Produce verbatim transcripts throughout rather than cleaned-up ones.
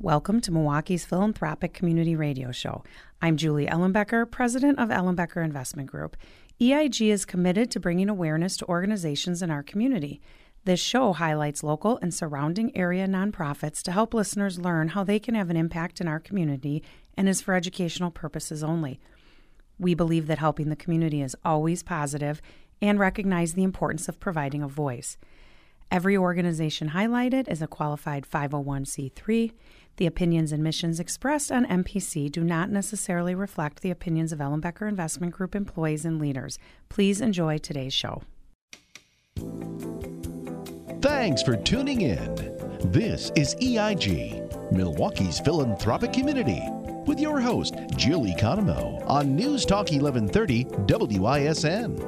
Welcome to Milwaukee's Philanthropic Community Radio Show. I'm Julie Ellenbecker, president of Ellenbecker Investment Group. E I G is committed to bringing awareness to organizations in our community. This show highlights local and surrounding area nonprofits to help listeners learn how they can have an impact in our community and is for educational purposes only. We believe that helping the community is always positive and recognize the importance of providing a voice. Every organization highlighted is a qualified five oh one c three. The opinions and missions expressed on M P C do not necessarily reflect the opinions of Ellenbecker Investment Group employees and leaders. Please enjoy today's show. Thanks for tuning in. This is E I G, Milwaukee's Philanthropic Community, with your host, Jill Economou, on News Talk eleven thirty W I S N.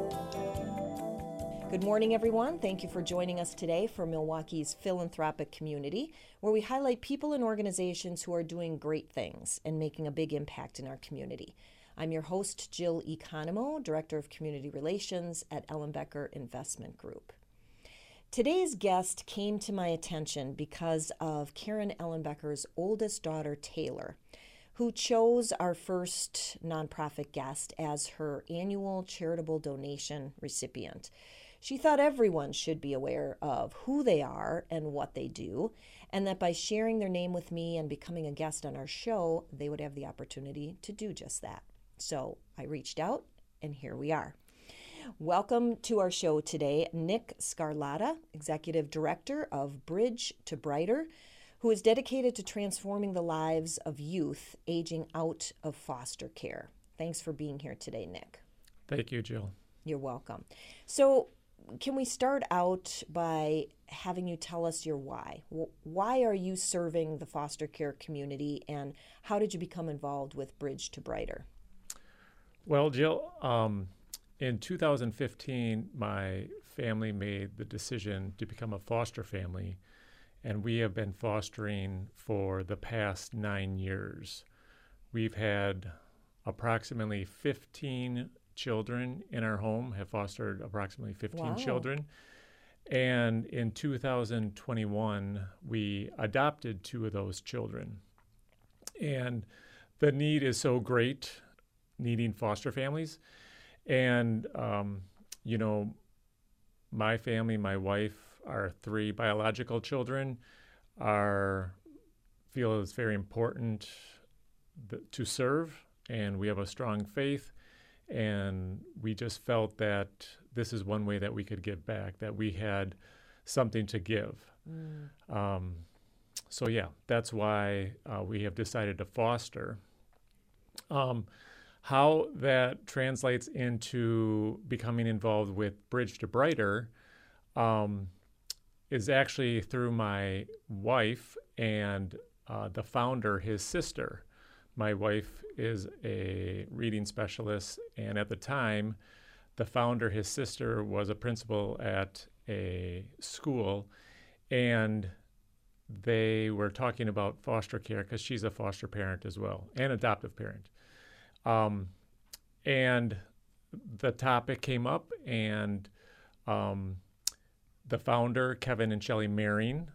Good morning, everyone. Thank you for joining us today for Milwaukee's Philanthropic Community, where we highlight people and organizations who are doing great things and making a big impact in our community. I'm your host, Jill Economou, Director of Community Relations at Ellenbecker Investment Group. Today's guest came to my attention because of Karen Ellenbecker's oldest daughter, Taylor, who chose our first nonprofit guest as her annual charitable donation recipient. She thought everyone should be aware of who they are and what they do, and that by sharing their name with me and becoming a guest on our show, they would have the opportunity to do just that. So I reached out, and here we are. Welcome to our show today, Nick Scarlatta, Executive Director of Bridge to Brighter, who is dedicated to transforming the lives of youth aging out of foster care. Thanks for being here today, Nick. Thank you, Jill. You're welcome. So, can we start out by having you tell us your why? Why are you serving the foster care community, and how did you become involved with Bridge to Brighter? Well, Jill, um, in two thousand fifteen, my family made the decision to become a foster family, and we have been fostering for the past nine years. We've had approximately fifteen children in our home, have fostered approximately fifteen Wow. children. And in two thousand twenty-one, we adopted two of those children. And the need is so great, needing foster families. And, um, you know, my family, my wife, our three biological children are feel it's very important th- to serve, and we have a strong faith. And we just felt that this is one way that we could give back, that we had something to give. Mm. Um, so, yeah, that's why uh, we have decided to foster. Um, how that translates into becoming involved with Bridge to Brighter um, is actually through my wife and uh, the founder, his sister. My wife is a reading specialist, and at the time, the founder, his sister, was a principal at a school, and they were talking about foster care because she's a foster parent as well, and adoptive parent. Um, and the topic came up, and um, the founder, Kevin and Shelley Maring,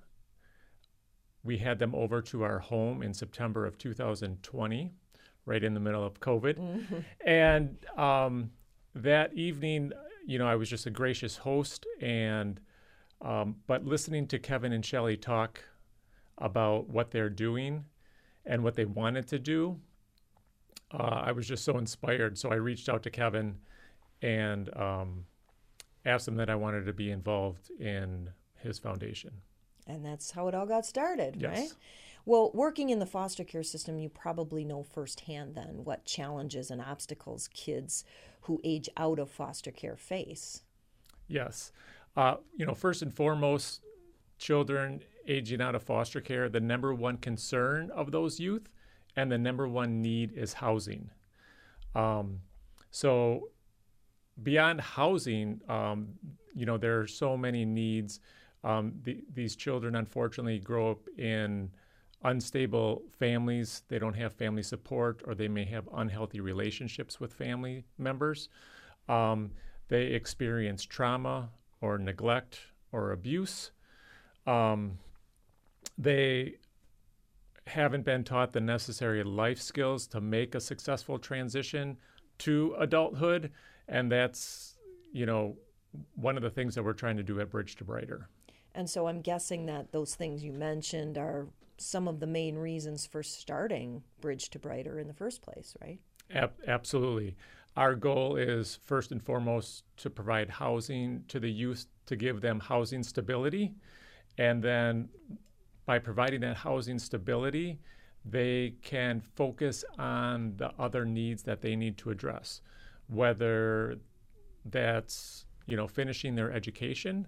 we had them over to our home in September of two thousand twenty, right in the middle of COVID. Mm-hmm. And um, that evening, you know, I was just a gracious host. And um, but listening to Kevin and Shelley talk about what they're doing and what they wanted to do, uh, I was just so inspired. So I reached out to Kevin and um, asked him that I wanted to be involved in his foundation. And that's how it all got started, yes. right? Well, working in the foster care system, you probably know firsthand then what challenges and obstacles kids who age out of foster care face. Yes. Uh, you know, first and foremost, children aging out of foster care, the number one concern of those youth and the number one need is housing. Um, so beyond housing, um, you know, there are so many needs. Um, the, these children, unfortunately, grow up in unstable families. They don't have family support, or they may have unhealthy relationships with family members. Um, they experience trauma or neglect or abuse. Um, they haven't been taught the necessary life skills to make a successful transition to adulthood. And that's, you know, one of the things that we're trying to do at Bridge to Brighter. And so I'm guessing that those things you mentioned are some of the main reasons for starting Bridge to Brighter in the first place, right? Ab- absolutely. Our goal is first and foremost to provide housing to the youth, to give them housing stability. And then by providing that housing stability, they can focus on the other needs that they need to address, whether that's, you know, finishing their education,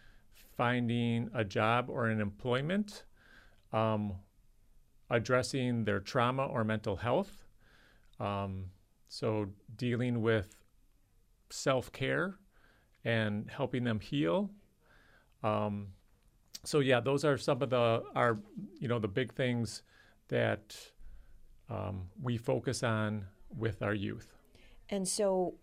finding a job or an employment, um, addressing their trauma or mental health. Um, so dealing with self-care and helping them heal. Um, so yeah, those are some of the our you know the big things that um, we focus on with our youth. And so,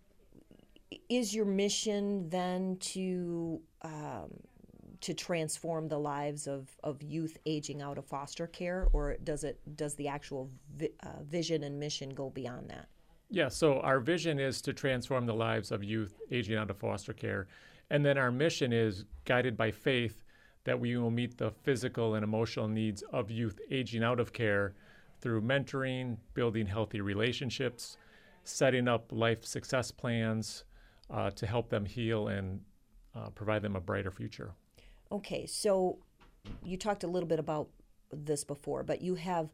is your mission then to um, to transform the lives of, of youth aging out of foster care, or does it does the actual vi- uh, vision and mission go beyond that? Yeah, so our vision is to transform the lives of youth aging out of foster care. And then our mission is guided by faith that we will meet the physical and emotional needs of youth aging out of care through mentoring, building healthy relationships, setting up life success plans uh, to help them heal and uh, provide them a brighter future. Okay, so you talked a little bit about this before, but you have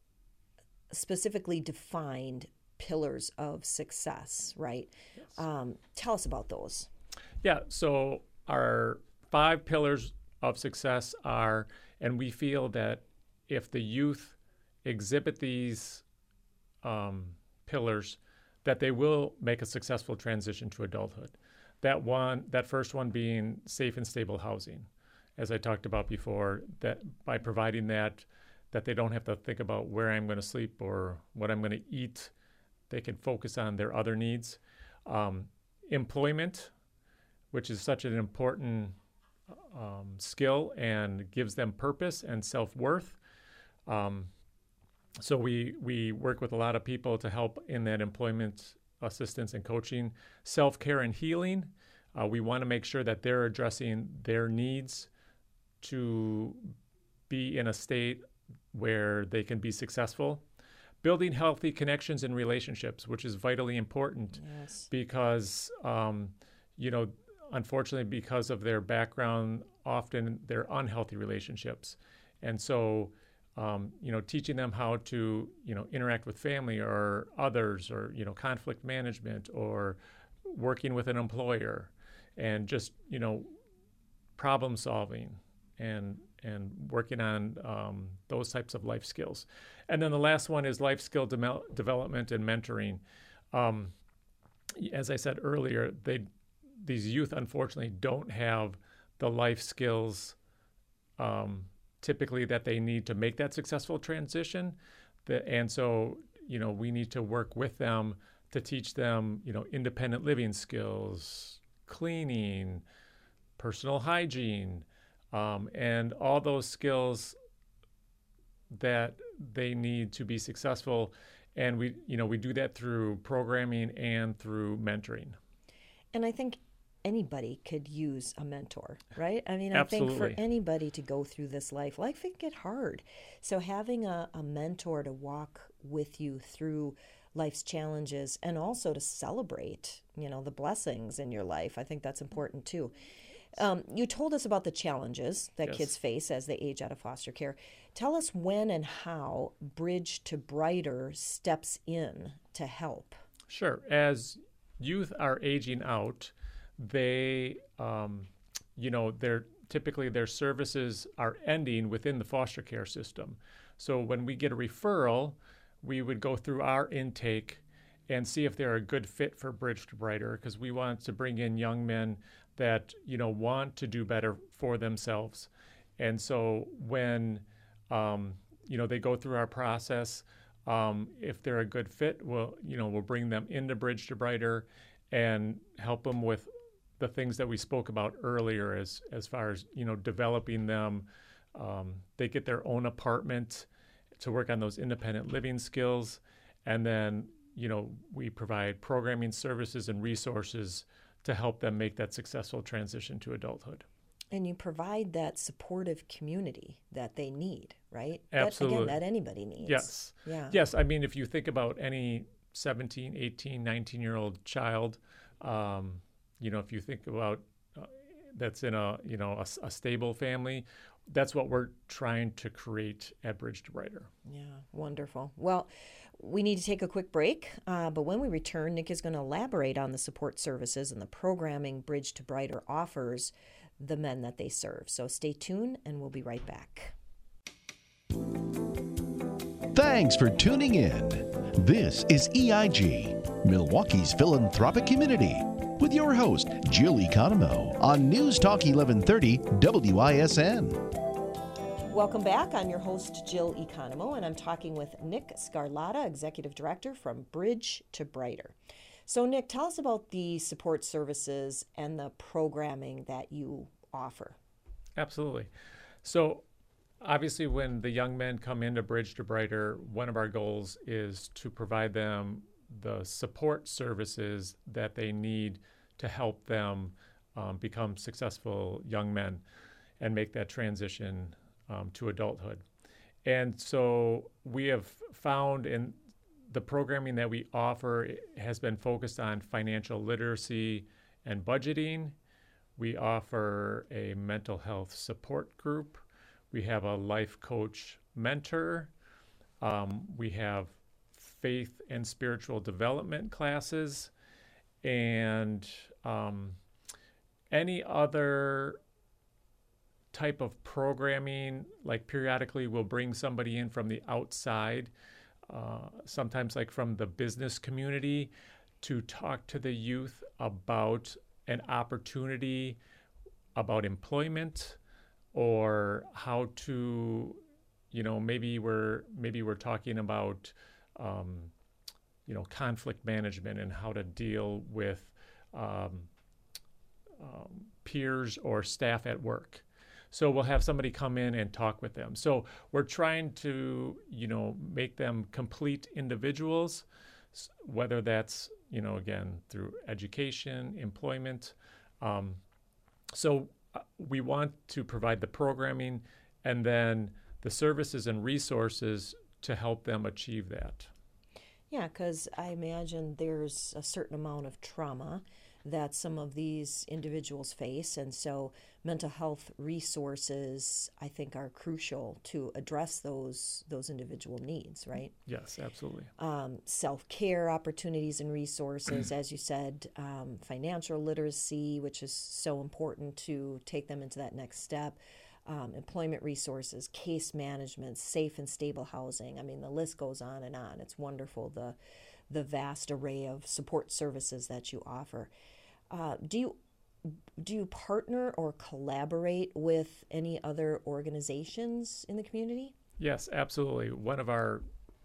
specifically defined pillars of success, right? Yes. Um, tell us about those. Yeah, so our five pillars of success are, and we feel that if the youth exhibit these um, pillars, that they will make a successful transition to adulthood. That one, that first one being safe and stable housing. As I talked about before, that by providing that, that they don't have to think about where I'm going to sleep or what I'm going to eat. They can focus on their other needs. Um, employment, which is such an important um, skill and gives them purpose and self-worth. Um, so we we work with a lot of people to help in that employment assistance and coaching. Self-care and healing, uh, we want to make sure that they're addressing their needs to be in a state where they can be successful. Building healthy connections and relationships, which is vitally important. Yes. Because, um, you know, unfortunately, because of their background, often they're unhealthy relationships. And so, um, you know, teaching them how to, you know, interact with family or others or, you know, conflict management or working with an employer and just, you know, problem solving and and working on um, those types of life skills. And then the last one is life skill de- development and mentoring. Um, as I said earlier, they these youth unfortunately don't have the life skills um, typically that they need to make that successful transition. The, and so, you know, we need to work with them to teach them, you know, independent living skills, cleaning, personal hygiene, um, and all those skills that they need to be successful. And we, you know, we do that through programming and through mentoring. And I think anybody could use a mentor, right? I mean, I Absolutely. think for anybody to go through this life, life can get hard. So having a, a mentor to walk with you through life's challenges and also to celebrate, you know, the blessings in your life, I think that's important too. Um, you told us about the challenges that Yes. kids face as they age out of foster care. Tell us when and how Bridge to Brighter steps in to help. Sure. As youth are aging out, they, um, you know, they're typically their services are ending within the foster care system. So when we get a referral, we would go through our intake and see if they're a good fit for Bridge to Brighter, because we want to bring in young men that, you know, want to do better for themselves. And so when, um, you know, they go through our process, um, if they're a good fit, we'll, you know, we'll bring them into Bridge to Brighter and help them with the things that we spoke about earlier as, as far as, you know, developing them. Um, they get their own apartment to work on those independent living skills. And then, you know, we provide programming services and resources to help them make that successful transition to adulthood. And you provide that supportive community that they need, right? Absolutely. That, again, that anybody needs. Yes. Yeah. Yes. I mean, if you think about any seventeen, eighteen, nineteen-year-old child, um, you know, if you think about uh, that's in a, you know, a, a stable family, that's what we're trying to create at Bridge to Brighter. Yeah, wonderful. Well, we need to take a quick break, uh, but when we return, Nick is going to elaborate on the support services and the programming Bridge to Brighter offers the men that they serve. So stay tuned, and we'll be right back. Thanks for tuning in. This is E I G, Milwaukee's philanthropic community, with your host, Jill Economou, on News Talk eleven thirty W I S N. Welcome back. I'm your host, Jill Economou, and I'm talking with Nick Scarlatta, Executive Director from Bridge to Brighter. So, Nick, tell us about the support services and the programming that you offer. Absolutely. So, obviously, when the young men come into Bridge to Brighter, one of our goals is to provide them the support services that they need to help them um, become successful young men and make that transition um, to adulthood. And so we have found in the programming that we offer has been focused on financial literacy and budgeting. We offer a mental health support group. We have a life coach mentor. Um, we have faith and spiritual development classes, and um, any other type of programming, like periodically we'll bring somebody in from the outside, uh, sometimes like from the business community, to talk to the youth about an opportunity, about employment, or how to, you know, maybe we're maybe we're talking about, um, you know, conflict management and how to deal with um, um, peers or staff at work. So we'll have somebody come in and talk with them. So we're trying to, you know, make them complete individuals, whether that's, you know, again, through education, employment. Um, so we want to provide the programming and then the services and resources to help them achieve that. Yeah, because I imagine there's a certain amount of trauma that some of these individuals face, and so mental health resources, I think, are crucial to address those those individual needs, right? Yes, absolutely. Um, self-care opportunities and resources, as you said, um, financial literacy, which is so important to take them into that next step. Um, employment resources, case management, safe and stable housing. I mean, the list goes on and on. It's wonderful, the the vast array of support services that you offer. Uh, do you do you partner or collaborate with any other organizations in the community? Yes, absolutely. One of our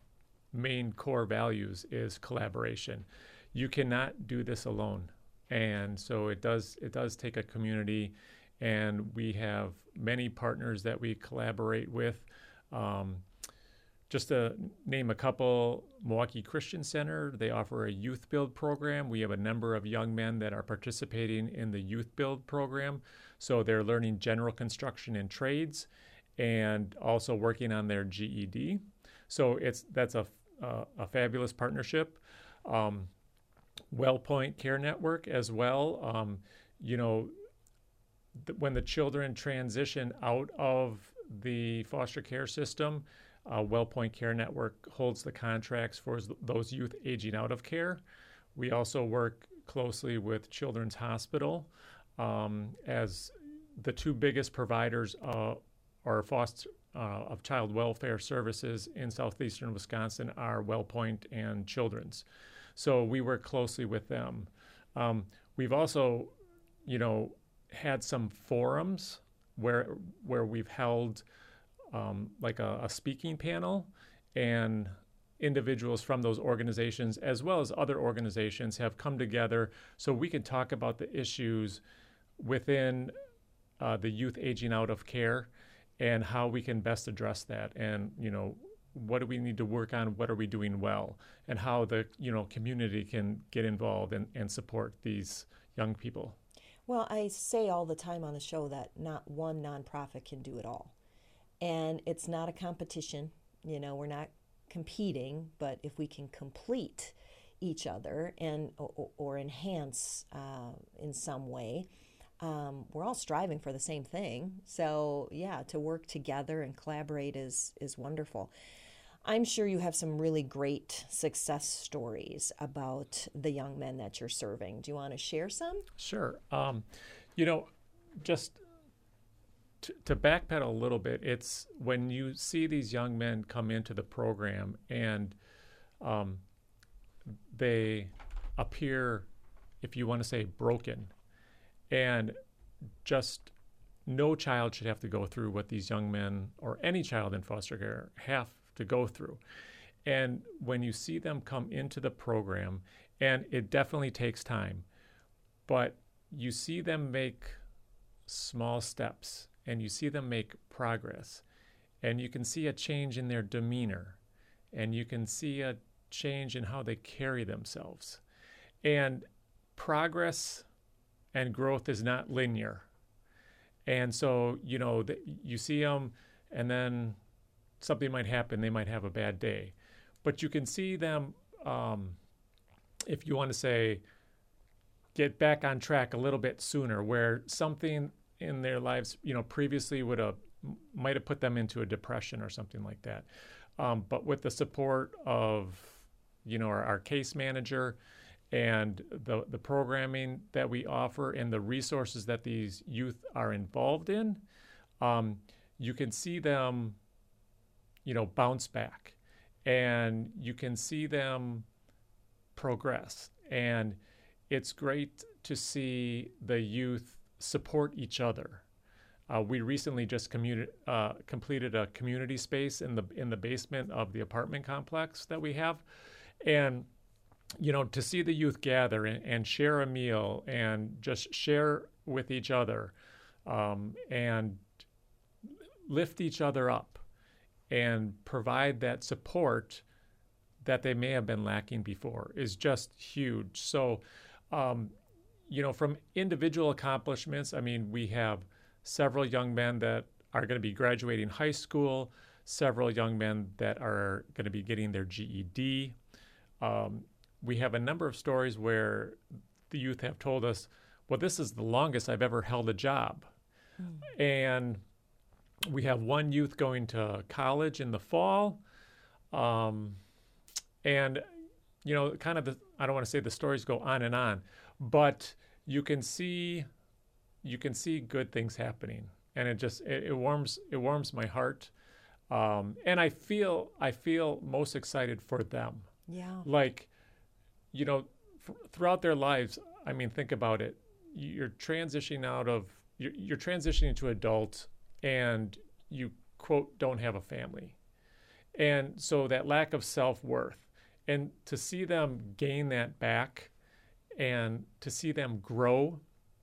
main core values is collaboration. You cannot do this alone, and so it does it does take a community. And we have many partners that we collaborate with. Um, just to name a couple, Milwaukee Christian Center, they offer a youth build program. We have a number of young men that are participating in the youth build program. So they're learning general construction and trades and also working on their G E D. So it's that's a, a, a fabulous partnership. Um, WellPoint Care Network as well. Um, you know, when the children transition out of the foster care system, uh, WellPoint Care Network holds the contracts for those youth aging out of care. We also work closely with Children's Hospital um, as the two biggest providers uh, or foster uh, of child welfare services in southeastern Wisconsin are WellPoint and Children's. So we work closely with them. Um, we've also, you know, had some forums where where we've held um, like a, a speaking panel, and individuals from those organizations as well as other organizations have come together so we can talk about the issues within uh, the youth aging out of care and how we can best address that. And, you know, what do we need to work on, what are we doing well, and how the you know community can get involved and, and support these young people. Well, I say all the time on the show that not one nonprofit can do it all. And it's not a competition. You know, we're not competing, but if we can complete each other and or, or enhance uh, in some way, um, we're all striving for the same thing. So, yeah, to work together and collaborate is is wonderful. I'm sure you have some really great success stories about the young men that you're serving. Do you want to share some? Sure. Um, you know, just to, to backpedal a little bit, it's when you see these young men come into the program and um, they appear, if you want to say, broken, and just no child should have to go through what these young men or any child in foster care have to go through. And when you see them come into the program, and it definitely takes time, but you see them make small steps and you see them make progress, and you can see a change in their demeanor, and you can see a change in how they carry themselves. And progress and growth is not linear. And so, you know, the, you see them and then something might happen, they might have a bad day. But you can see them, um, if you want to say, get back on track a little bit sooner, where something in their lives, you know, previously would have, might have put them into a depression or something like that. Um, but with the support of, you know, our, our case manager and the, the programming that we offer and the resources that these youth are involved in, um, you can see them, you know, bounce back, and you can see them progress. And it's great to see the youth support each other. Uh, we recently just communi- uh, completed a community space in the in the basement of the apartment complex that we have, and you know, to see the youth gather and, and share a meal and just share with each other, um, and lift each other up and provide that support that they may have been lacking before is just huge. So, um, you know, from individual accomplishments, I mean, we have several young men that are going to be graduating high school, several young men that are going to be getting their G E D. Um, we have a number of stories where the youth have told us, well, this is the longest I've ever held a job. Mm. And we have one youth going to college in the fall. Um, and, you know, kind of the, I don't want to say the stories go on and on, but you can see, you can see good things happening. And it just, it, it warms, it warms my heart. Um, and I feel, I feel most excited for them. Yeah. Like, you know, f- throughout their lives, I mean, think about it. You're transitioning out of, you're, you're transitioning to adult, and you, quote, don't have a family. And so that lack of self-worth, and to see them gain that back and to see them grow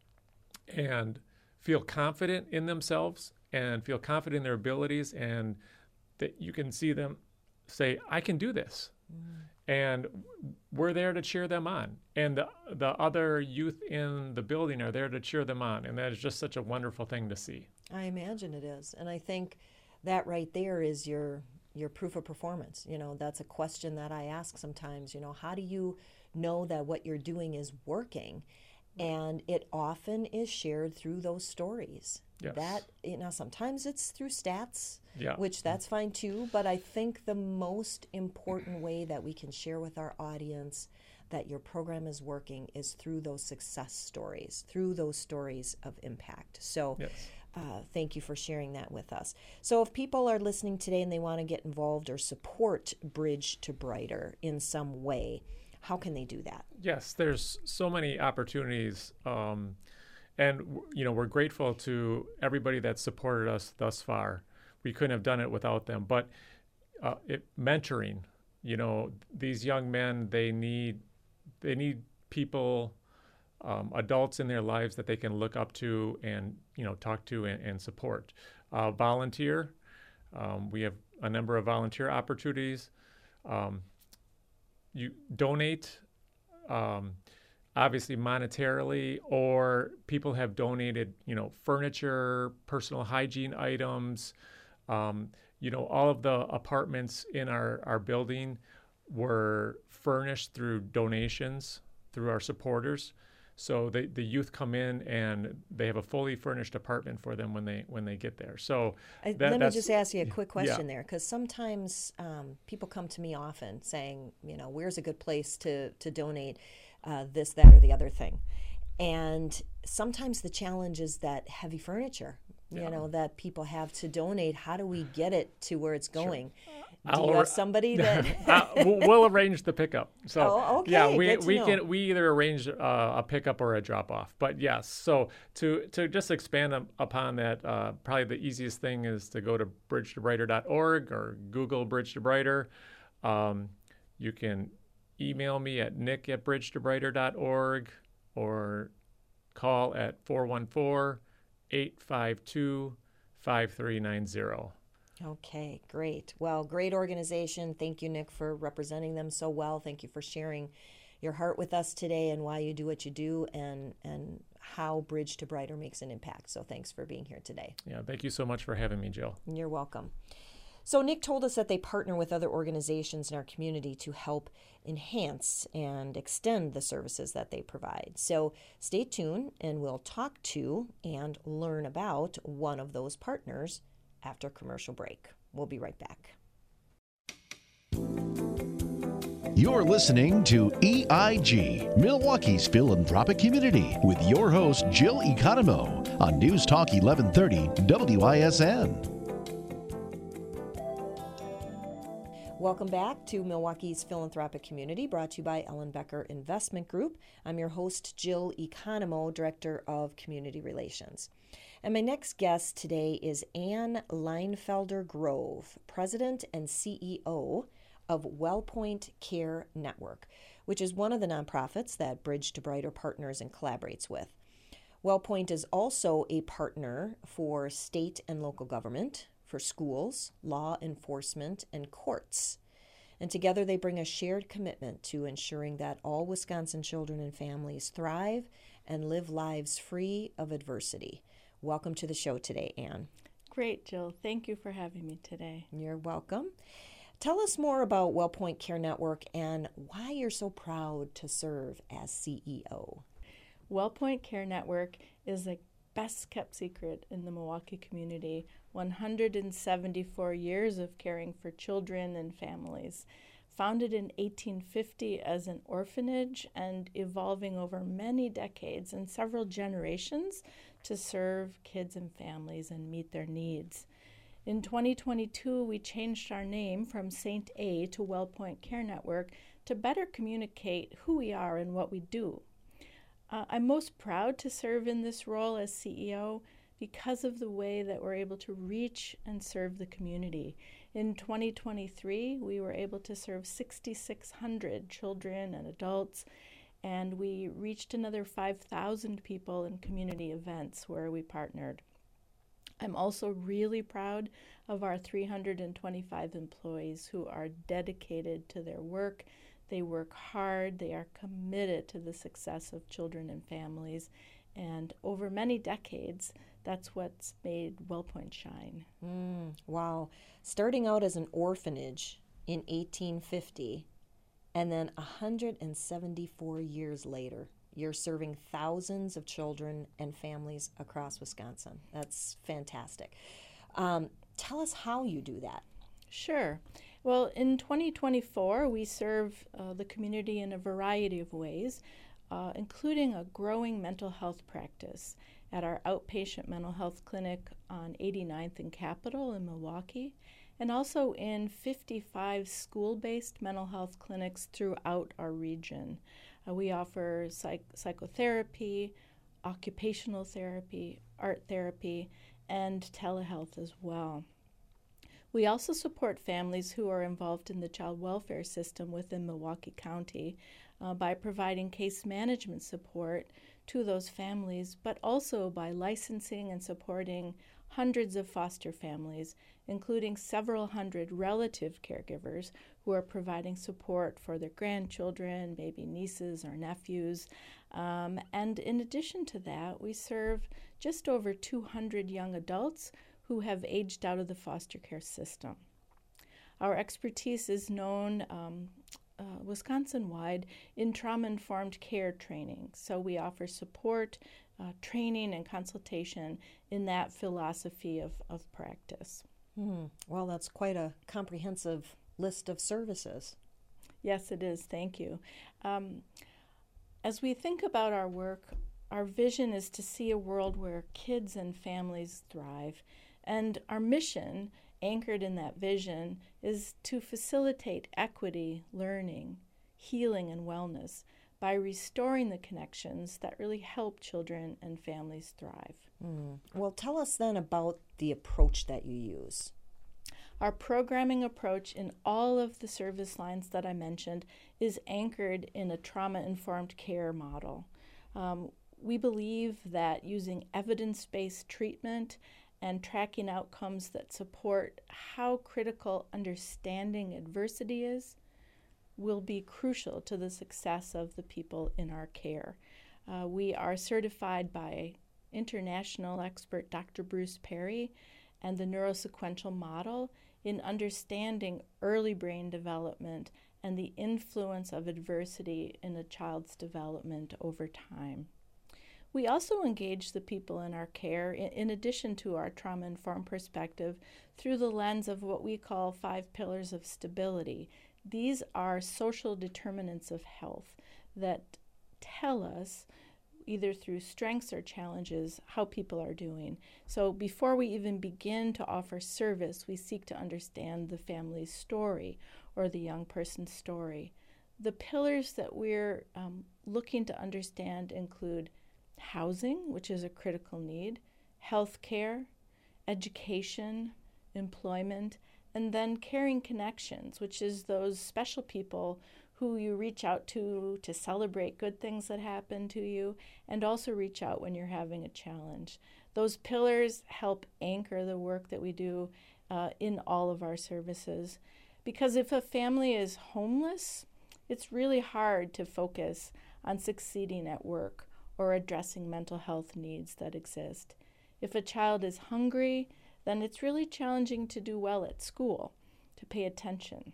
and feel confident in themselves and feel confident in their abilities, and that you can see them say, I can do this. Mm. And we're there to cheer them on. And the, the other youth in the building are there to cheer them on. And that is just such a wonderful thing to see. I imagine it is. And I think that right there is your your proof of performance. You know, that's a question that I ask sometimes. You know, how do you know that what you're doing is working? And it often is shared through those stories. Yes. That, you know, sometimes it's through stats, yeah. which that's fine too. But I think the most important way that we can share with our audience that your program is working is through those success stories, through those stories of impact. So yes. uh, thank you for sharing that with us. So if people are listening today and they want to get involved or support Bridge to Brighter in some way, how can they do that? Yes, there's so many opportunities. Um, and, you know, we're grateful to everybody that supported us thus far. We couldn't have done it without them. But uh, it, mentoring, you know, these young men, they need they need people, um, adults in their lives that they can look up to and, you know, talk to and, and support. Uh, volunteer. Um, we have a number of volunteer opportunities. Um, you donate, um, obviously monetarily, or people have donated, you know, furniture, personal hygiene items. Um, you know, all of the apartments in our, our building were furnished through donations through our supporters. So the, the youth come in and they have a fully furnished apartment for them when they when they get there. So I, that, let me that's, just ask you a quick question yeah. there, because sometimes um, people come to me often saying, you know, where's a good place to to donate uh, this, that, or the other thing, and sometimes the challenge is that heavy furniture, you Yeah. know, that people have to donate. How do we get it to where it's going? Sure. Do I'll you ar- have somebody that? uh, we'll, we'll arrange the pickup. So Oh, okay, yeah, we good to we know. can we either arrange uh, a pickup or a drop off. But yes, so to to just expand up, upon that, uh, probably the easiest thing is to go to bridge to brighter dot org or Google Bridge to Brighter. Um, you can email me at nick at bridge to brighter dot org or call at four one four, eight five two, five three nine zero. Okay, great. Well, great organization. Thank you, Nick, for representing them so well. Thank you for sharing your heart with us today and why you do what you do and, and how Bridge to Brighter makes an impact. So thanks for being here today. Yeah, thank you so much for having me, Jill. You're welcome. So Nick told us that they partner with other organizations in our community to help enhance and extend the services that they provide. So stay tuned and we'll talk to and learn about one of those partners after commercial break. We'll be right back. You're listening to E I G, Milwaukee's philanthropic community, with your host, Jill Economou, on News Talk eleven thirty W I S N. Welcome back to Milwaukee's philanthropic community, brought to you by Ellenbecker Investment Group. I'm your host, Jill Economou, Director of Community Relations. And my next guest today is Ann Leinfelder Grove, President and C E O of WellPoint Care Network, which is one of the nonprofits that Bridge to Brighter partners and collaborates with. WellPoint is also a partner for state and local government, for schools, law enforcement, and courts. And together they bring a shared commitment to ensuring that all Wisconsin children and families thrive and live lives free of adversity. Welcome to the show today, Ann. Great, Jill. Thank you for having me today. You're welcome. Tell us more about WellPoint Care Network and why you're so proud to serve as C E O. WellPoint Care Network is the best kept secret in the Milwaukee community. one hundred seventy-four years of caring for children and families. Founded in eighteen fifty as an orphanage and evolving over many decades and several generations to serve kids and families and meet their needs. In twenty twenty-two, we changed our name from Saint A to WellPoint Care Network to better communicate who we are and what we do. Uh, I'm most proud to serve in this role as C E O because of the way that we're able to reach and serve the community. In twenty twenty-three, we were able to serve six thousand six hundred children and adults, and we reached another five thousand people in community events where we partnered. I'm also really proud of our three hundred twenty-five employees who are dedicated to their work. They work hard, they are committed to the success of children and families, and over many decades, that's what's made WellPoint shine. Mm, wow. Starting out as an orphanage in eighteen fifty, and then one hundred seventy-four years later, you're serving thousands of children and families across Wisconsin. That's fantastic. Um, tell us how you do that. Sure. Well, in twenty twenty-four, we serve uh, the community in a variety of ways, uh, including a growing mental health practice at our outpatient mental health clinic on eighty-ninth and Capitol in Milwaukee, and also in fifty-five school-based mental health clinics throughout our region. Uh, we offer psych- psychotherapy, occupational therapy, art therapy, and telehealth as well. We also support families who are involved in the child welfare system within Milwaukee County uh, by providing case management support to those families, but also by licensing and supporting hundreds of foster families including several hundred relative caregivers who are providing support for their grandchildren, maybe nieces or nephews. Um, and in addition to that, we serve just over two hundred young adults who have aged out of the foster care system. Our expertise is known um, uh, Wisconsin-wide in trauma-informed care training. So we offer support, uh, training, and consultation in that philosophy of, of practice. Mm. Well, that's quite a comprehensive list of services. Yes, it is. Thank you. Um, as we think about our work, our vision is to see a world where kids and families thrive. And our mission, anchored in that vision, is to facilitate equity, learning, healing, and wellness by restoring the connections that really help children and families thrive. Mm. Well, tell us then about the approach that you use. Our programming approach in all of the service lines that I mentioned is anchored in a trauma-informed care model. Um, we believe that using evidence-based treatment and tracking outcomes that support how critical understanding adversity is will be crucial to the success of the people in our care. Uh, we are certified by international expert Doctor Bruce Perry and the neurosequential model in understanding early brain development and the influence of adversity in a child's development over time. We also engage the people in our care, in, in addition to our trauma-informed perspective, through the lens of what we call five pillars of stability. These are social determinants of health that tell us, either through strengths or challenges, how people are doing. So before we even begin to offer service, we seek to understand the family's story or the young person's story. The pillars that we're um, looking to understand include housing, which is a critical need, health care, education, employment, and then caring connections, which is those special people who you reach out to to celebrate good things that happen to you, and also reach out when you're having a challenge. Those pillars help anchor the work that we do uh, in all of our services. Because if a family is homeless, it's really hard to focus on succeeding at work or addressing mental health needs that exist. If a child is hungry, then it's really challenging to do well at school, to pay attention.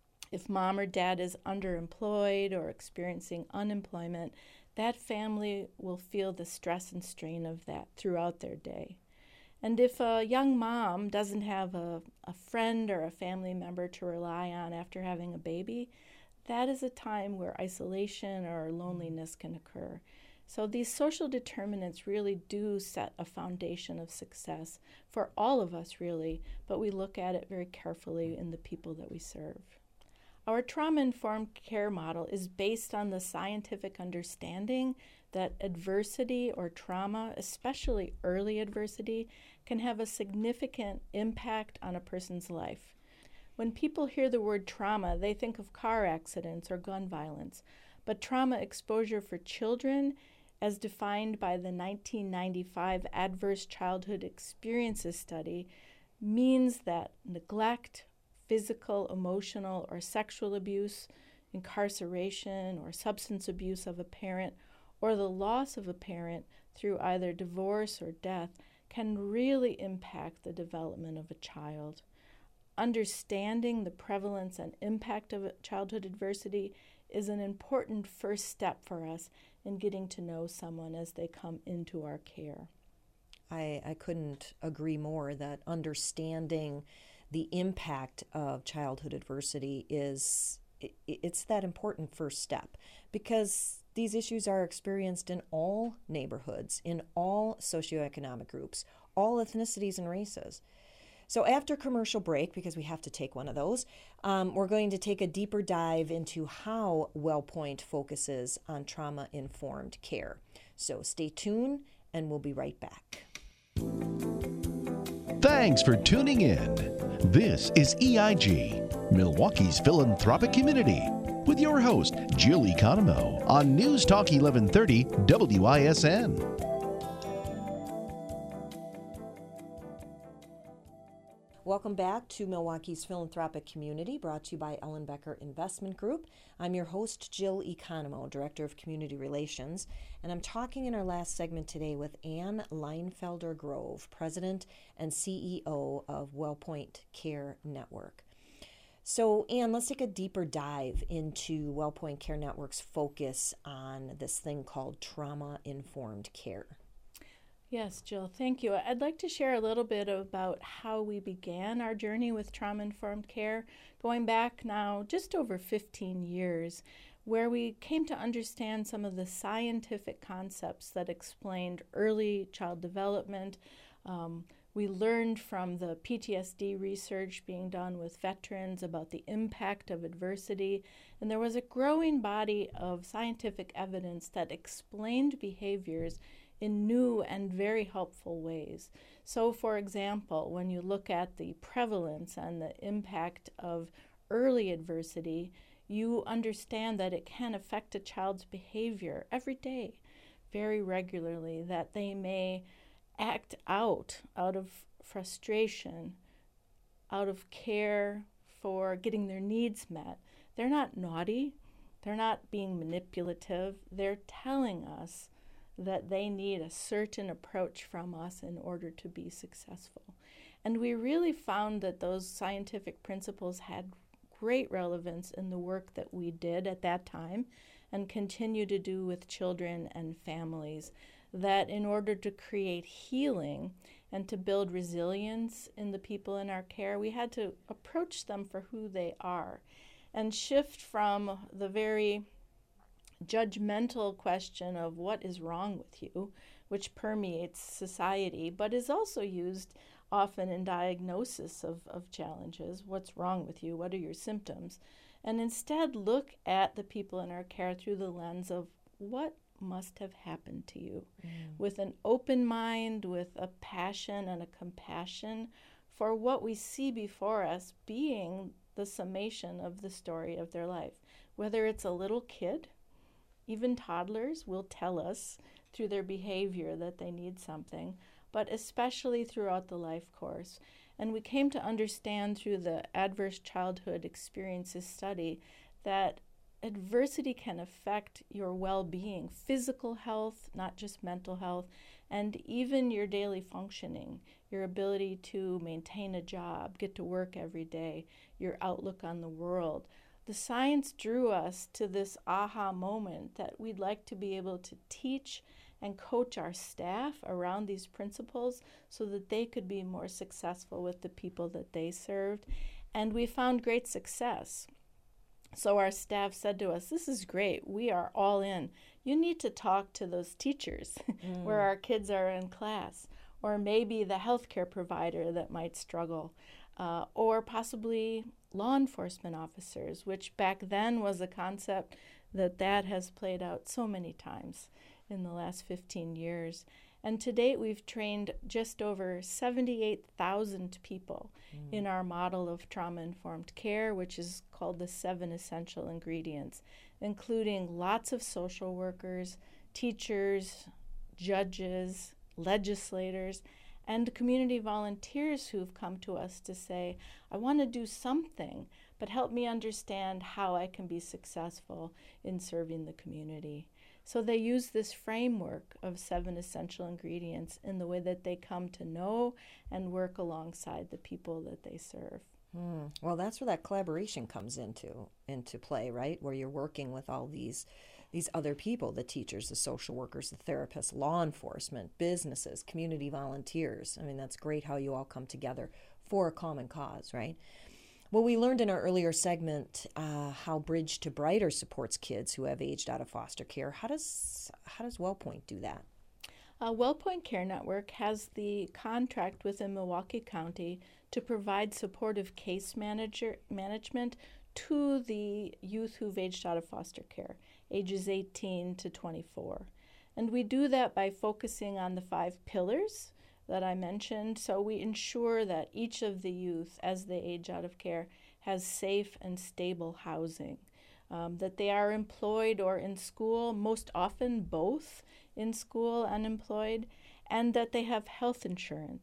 If mom or dad is underemployed or experiencing unemployment, that family will feel the stress and strain of that throughout their day. And if a young mom doesn't have a, a friend or a family member to rely on after having a baby, that is a time where isolation or loneliness can occur. So these social determinants really do set a foundation of success for all of us, really, but we look at it very carefully in the people that we serve. Our trauma-informed care model is based on the scientific understanding that adversity or trauma, especially early adversity, can have a significant impact on a person's life. When people hear the word trauma, they think of car accidents or gun violence, but trauma exposure for children, as defined by the nineteen ninety-five Adverse Childhood Experiences Study, means that neglect, physical, emotional, or sexual abuse, incarceration, or substance abuse of a parent, or the loss of a parent through either divorce or death can really impact the development of a child. Understanding the prevalence and impact of childhood adversity is an important first step for us in getting to know someone as they come into our care. I, I couldn't agree more that understanding the impact of childhood adversity is, it, it's that important first step, because these issues are experienced in all neighborhoods, in all socioeconomic groups, all ethnicities and races. So after commercial break, because we have to take one of those, um, we're going to take a deeper dive into how WellPoint focuses on trauma-informed care. So stay tuned, and we'll be right back. Thanks for tuning in. This is E I G, Milwaukee's philanthropic community, with your host, Jill Economou, on News Talk eleven thirty W I S N. Welcome back to Milwaukee's Philanthropic Community, brought to you by Ellenbecker Investment Group. I'm your host, Jill Economo, Director of Community Relations, and I'm talking in our last segment today with Ann Leinfelder Grove, President and C E O of WellPoint Care Network. So, Ann, let's take a deeper dive into WellPoint Care Network's focus on this thing called trauma-informed care. Yes, Jill, thank you. I'd like to share a little bit about how we began our journey with trauma-informed care, going back now just over fifteen years, where we came to understand some of the scientific concepts that explained early child development. Um, we learned from the P T S D research being done with veterans about the impact of adversity, and there was a growing body of scientific evidence that explained behaviors in new and very helpful ways. So, for example, when you look at the prevalence and the impact of early adversity, you understand that it can affect a child's behavior every day, very regularly, that they may act out, out of frustration, out of care for getting their needs met. They're not naughty, they're not being manipulative, they're telling us that they need a certain approach from us in order to be successful. And we really found that those scientific principles had great relevance in the work that we did at that time and continue to do with children and families, that in order to create healing and to build resilience in the people in our care, we had to approach them for who they are and shift from the very judgmental question of what is wrong with you, which permeates society, but is also used often in diagnosis of, of challenges. What's wrong with you? What are your symptoms? And instead look at the people in our care through the lens of what must have happened to you, mm. with an open mind, with a passion and a compassion for what we see before us being the summation of the story of their life. Whether it's a little kid, even toddlers will tell us through their behavior that they need something, but especially throughout the life course. And we came to understand through the Adverse Childhood Experiences study that adversity can affect your well-being, physical health, not just mental health, and even your daily functioning, your ability to maintain a job, get to work every day, your outlook on the world. The science drew us to this aha moment that we'd like to be able to teach and coach our staff around these principles so that they could be more successful with the people that they served. And we found great success. So our staff said to us, this is great, we are all in. You need to talk to those teachers mm. where our kids are in class, or maybe the healthcare provider that might struggle, uh, or possibly law enforcement officers, which back then was a concept that that has played out so many times in the last fifteen years. And to date, we've trained just over seventy-eight thousand people mm. in our model of trauma-informed care, which is called the seven essential ingredients, including lots of social workers, teachers, judges, legislators, and community volunteers who've come to us to say, I want to do something, but help me understand how I can be successful in serving the community. So they use this framework of seven essential ingredients in the way that they come to know and work alongside the people that they serve. Hmm. Well, that's where that collaboration comes into into play, right? Where you're working with all these these other people, the teachers, the social workers, the therapists, law enforcement, businesses, community volunteers. I mean, that's great how you all come together for a common cause, right? Well, we learned in our earlier segment uh, how Bridge to Brighter supports kids who have aged out of foster care. How does how does WellPoint do that? Uh, WellPoint Care Network has the contract within Milwaukee County to provide supportive case manager management to the youth who've aged out of foster care, ages eighteen to twenty-four. And we do that by focusing on the five pillars that I mentioned. So we ensure that each of the youth, as they age out of care, has safe and stable housing, um, that they are employed or in school, most often both in school and employed, and that they have health insurance,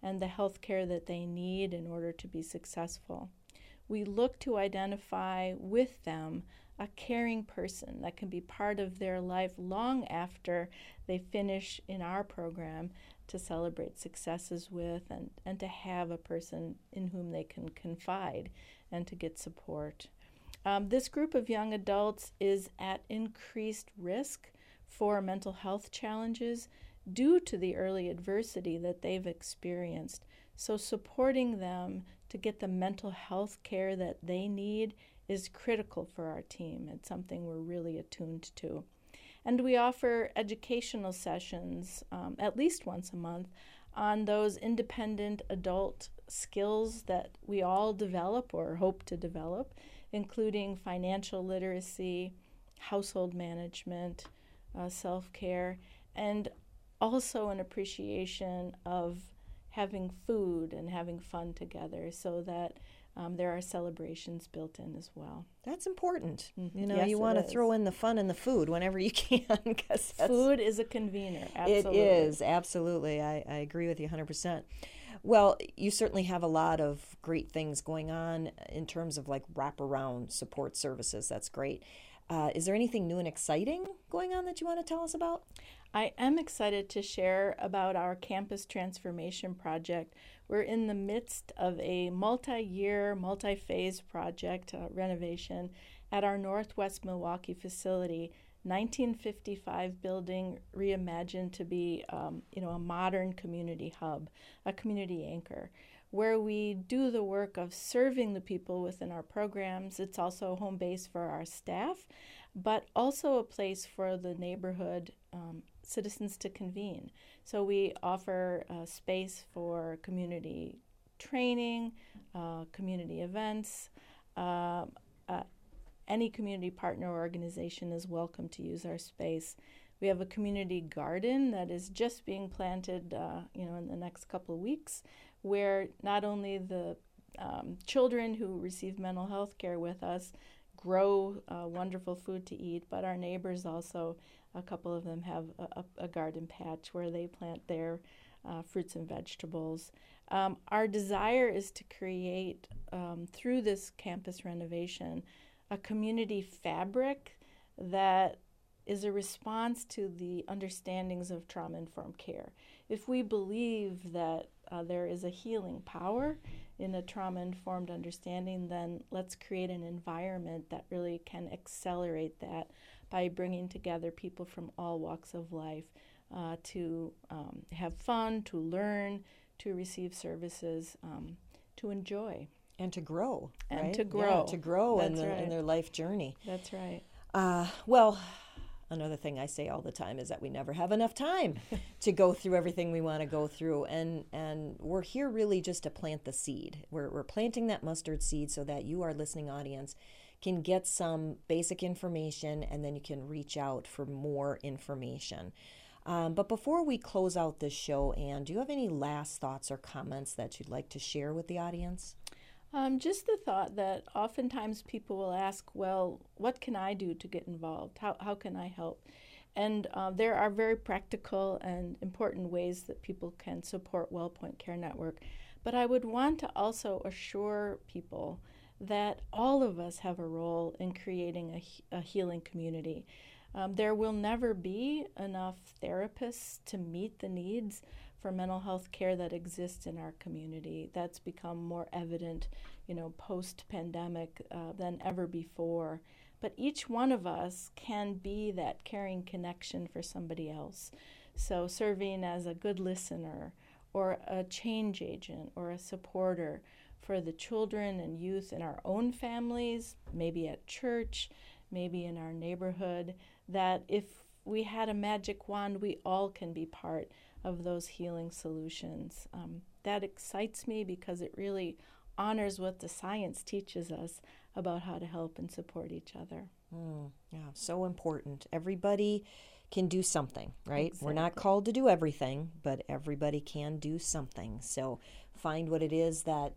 and the health care that they need in order to be successful. We look to identify with them a caring person that can be part of their life long after they finish in our program, to celebrate successes with and, and to have a person in whom they can confide and to get support. Um, this group of young adults is at increased risk for mental health challenges due to the early adversity that they've experienced. So supporting them to get the mental health care that they need is critical for our team. It's something we're really attuned to. And we offer educational sessions um, at least once a month on those independent adult skills that we all develop or hope to develop, including financial literacy, household management, uh, self-care, and also an appreciation of having food and having fun together, so that um, there are celebrations built in as well. That's important. Mm-hmm. You know, Yes, you it want to is. throw in the fun and the food whenever you can. Cause that's, Food is a convener, absolutely. It is, absolutely. I, I agree with you one hundred percent. Well, you certainly have a lot of great things going on in terms of like wraparound support services. That's great. Uh, is there anything new and exciting going on that you want to tell us about? I am excited to share about our campus transformation project. We're in the midst of a multi-year, multi-phase project uh, renovation at our Northwest Milwaukee facility. nineteen fifty-five building reimagined to be um, you know, a modern community hub, a community anchor, where we do the work of serving the people within our programs. It's also a home base for our staff, but also a place for the neighborhood um, citizens to convene. So we offer uh, space for community training, uh, community events. Uh, uh, any community partner organization is welcome to use our space. We have a community garden that is just being planted, uh, you know, in the next couple of weeks, where not only the um, children who receive mental health care with us grow uh, wonderful food to eat, but our neighbors also, a couple of them have a, a garden patch where they plant their uh, fruits and vegetables. Um, our desire is to create, um, through this campus renovation, a community fabric that is a response to the understandings of trauma-informed care. If we believe that uh, there is a healing power in a trauma-informed understanding, then let's create an environment that really can accelerate that by bringing together people from all walks of life uh, to um, have fun, to learn, to receive services, um, to enjoy. And to grow, And right? to grow. Yeah, to grow in, That's the, right. in their life journey. That's right. Uh, well, another thing I say all the time is that we never have enough time to go through everything we want to go through. And, and we're here really just to plant the seed. We're, we're planting that mustard seed so that you, our listening audience, can get some basic information, and then you can reach out for more information. Um, but before we close out this show, Ann, do you have any last thoughts or comments that you'd like to share with the audience? Um, just the thought that oftentimes people will ask, well, what can I do to get involved? How, how can I help? And uh, there are very practical and important ways that people can support WellPoint Care Network. But I would want to also assure people that all of us have a role in creating a, a healing community. Um, there will never be enough therapists to meet the needs for mental health care that exists in our community. That's become more evident, you know, post-pandemic uh, than ever before. But each one of us can be that caring connection for somebody else. So serving as a good listener or a change agent or a supporter for the children and youth in our own families, maybe at church, maybe in our neighborhood, that if we had a magic wand, we all can be part of those healing solutions. Um, that excites me because it really honors what the science teaches us about how to help and support each other. Mm, yeah, so important. Everybody can do something, right? Exactly. We're not called to do everything, but everybody can do something. So find what it is that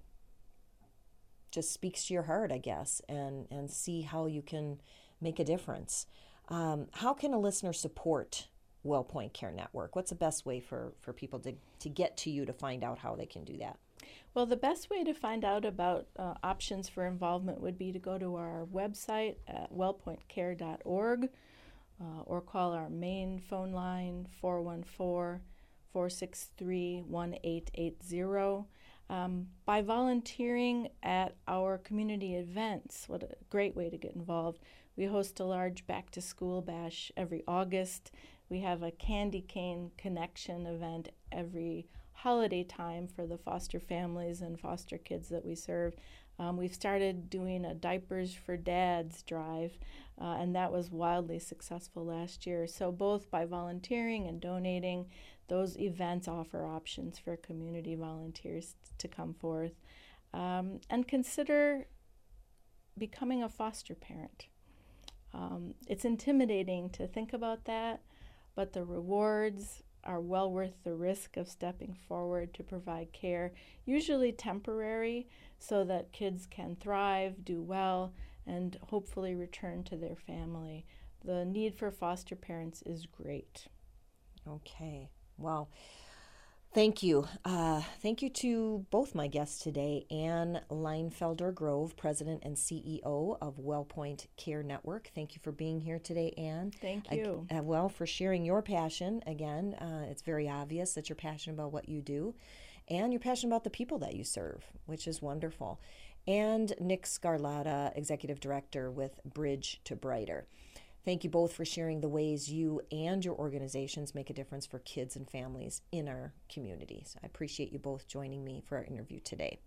just speaks to your heart, I guess, and, and see how you can make a difference. Um, how can a listener support WellPoint Care Network? What's the best way for, for people to, to get to you to find out how they can do that? Well, the best way to find out about uh, options for involvement would be to go to our website at wellpoint care dot org uh, or call our main phone line, four one four, four six three, one eight eight zero. Um, by volunteering at our community events, what a great way to get involved. We host a large back-to-school bash every August. We have a candy cane connection event every holiday time for the foster families and foster kids that we serve. Um, we've started doing a Diapers for Dads drive, uh, and that was wildly successful last year. So both by volunteering and donating, those events offer options for community volunteers to come forth. Um, and consider becoming a foster parent. Um, it's intimidating to think about that, but the rewards are well worth the risk of stepping forward to provide care, usually temporary, so that kids can thrive, do well, and hopefully return to their family. The need for foster parents is great. Okay. Wow. Thank you. Uh, thank you to both my guests today, Ann Leinfelder Grove, President and C E O of WellPoint Care Network. Thank you for being here today, Ann. Thank you. Uh, well, for sharing your passion. Again, uh, it's very obvious that you're passionate about what you do, and you're passionate about the people that you serve, which is wonderful. And Nick Scarlatta, Executive Director with Bridge to Brighter. Thank you both for sharing the ways you and your organizations make a difference for kids and families in our communities. I appreciate you both joining me for our interview today.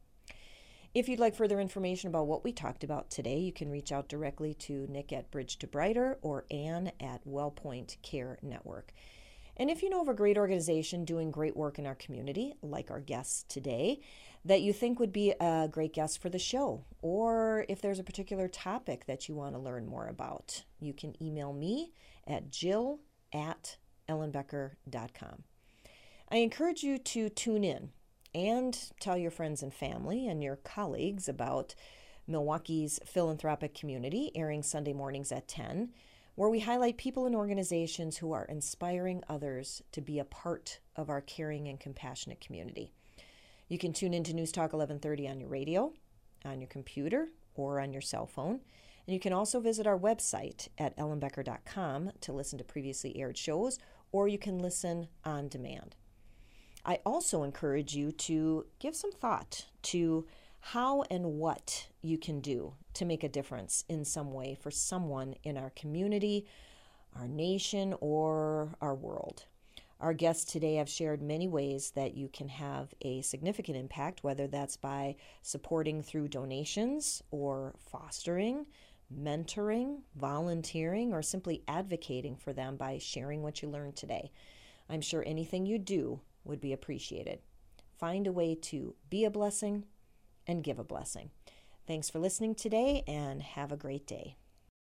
If you'd like further information about what we talked about today, you can reach out directly to Nick at Bridge to Brighter or Ann at WellPoint Care Network. And if you know of a great organization doing great work in our community, like our guests today, that you think would be a great guest for the show, or if there's a particular topic that you want to learn more about, you can email me at jill at ellenbecker dot com. I encourage you to tune in and tell your friends and family and your colleagues about Milwaukee's Philanthropic Community, airing Sunday mornings at ten, where we highlight people and organizations who are inspiring others to be a part of our caring and compassionate community. You can tune into News Talk eleven thirty on your radio, on your computer, or on your cell phone. And you can also visit our website at ellen becker dot com to listen to previously aired shows, or you can listen on demand. I also encourage you to give some thought to how and what you can do to make a difference in some way for someone in our community, our nation, or our world. Our guests today have shared many ways that you can have a significant impact, whether that's by supporting through donations or fostering, mentoring, volunteering, or simply advocating for them by sharing what you learned today. I'm sure anything you do would be appreciated. Find a way to be a blessing and give a blessing. Thanks for listening today, and have a great day.